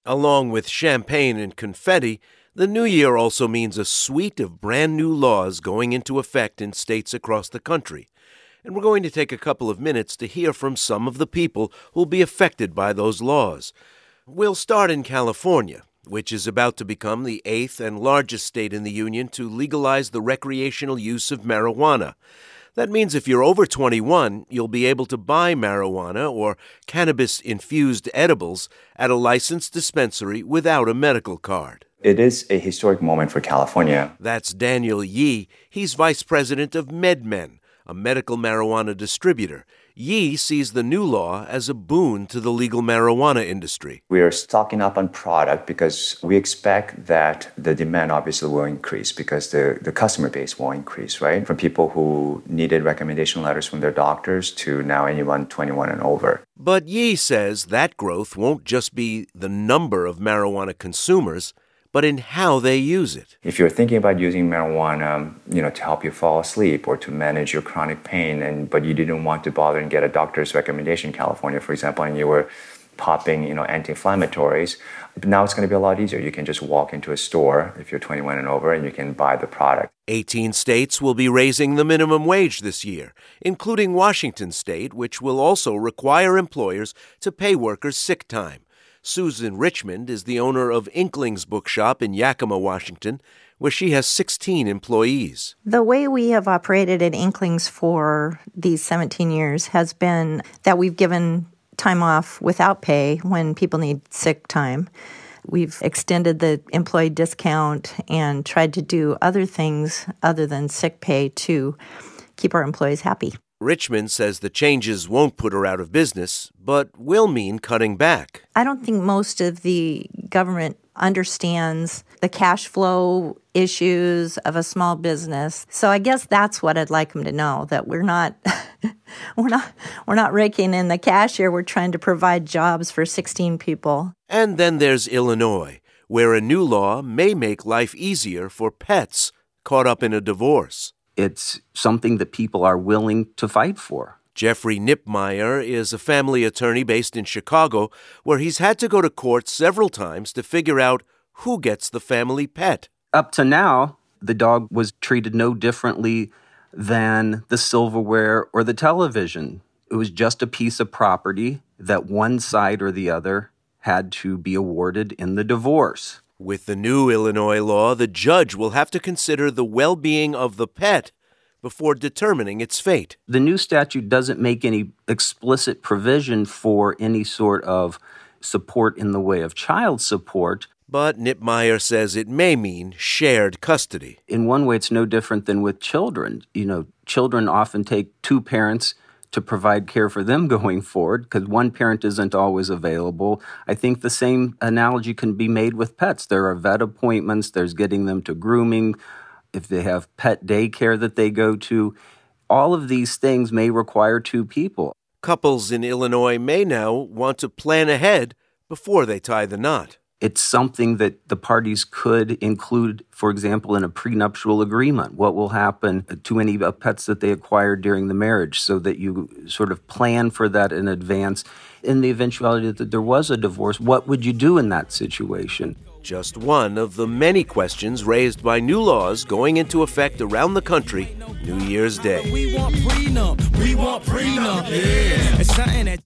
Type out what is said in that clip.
Along with champagne and confetti, the new year also means a suite of brand new laws going into effect in states across the country. And we're going to take a couple of minutes to hear from some of the people who'll be affected by those laws. We'll start in California, which is about to become the 8th and largest state in the union to legalize the recreational use of marijuana. That means if you're over 21, you'll be able to buy marijuana or cannabis-infused edibles at a licensed dispensary without a medical card. It is a historic moment for California. That's Daniel Yee. He's vice president of MedMen, a medical marijuana distributor. Yee sees the new law as a boon to the legal marijuana industry. We are stocking up on product because we expect that the demand obviously will increase because the customer base will increase, right? From people who needed recommendation letters from their doctors to now anyone 21 and over. But Yee says that growth won't just be the number of marijuana consumers, but in how they use it. If you're thinking about using marijuana, to help you fall asleep or to manage your chronic pain, but you didn't want to bother and get a doctor's recommendation in California, for example, and you were popping, anti-inflammatories, now it's going to be a lot easier. You can just walk into a store if you're 21 and over and you can buy the product. 18 states will be raising the minimum wage this year, including Washington State, which will also require employers to pay workers sick time. Susan Richmond is the owner of Inklings Bookshop in Yakima, Washington, where she has 16 employees. The way we have operated at Inklings for these 17 years has been that we've given time off without pay when people need sick time. We've extended the employee discount and tried to do other things other than sick pay to keep our employees happy. Richmond says the changes won't put her out of business, but will mean cutting back. I don't think most of the government understands the cash flow issues of a small business. So I guess that's what I'd like them to know, that we're not we're not raking in the cash here. We're trying to provide jobs for 16 people. And then there's Illinois, where a new law may make life easier for pets caught up in a divorce. It's something that people are willing to fight for. Jeffrey Nipmeyer is a family attorney based in Chicago, where he's had to go to court several times to figure out who gets the family pet. Up to now, the dog was treated no differently than the silverware or the television. It was just a piece of property that one side or the other had to be awarded in the divorce. With the new Illinois law, the judge will have to consider the well-being of the pet before determining its fate. The new statute doesn't make any explicit provision for any sort of support in the way of child support. But Nipmeyer says it may mean shared custody. In one way, it's no different than with children. Children often take two parents to provide care for them going forward because one parent isn't always available. I think the same analogy can be made with pets. There are vet appointments, there's getting them to grooming, if they have pet daycare that they go to. All of these things may require two people. Couples in Illinois may now want to plan ahead before they tie the knot. It's something that the parties could include, for example, in a prenuptial agreement. What will happen to any pets that they acquired during the marriage, so that you sort of plan for that in advance. In the eventuality that there was a divorce, what would you do in that situation? Just one of the many questions raised by new laws going into effect around the country New Year's Day. We want prenup, yeah. It's something that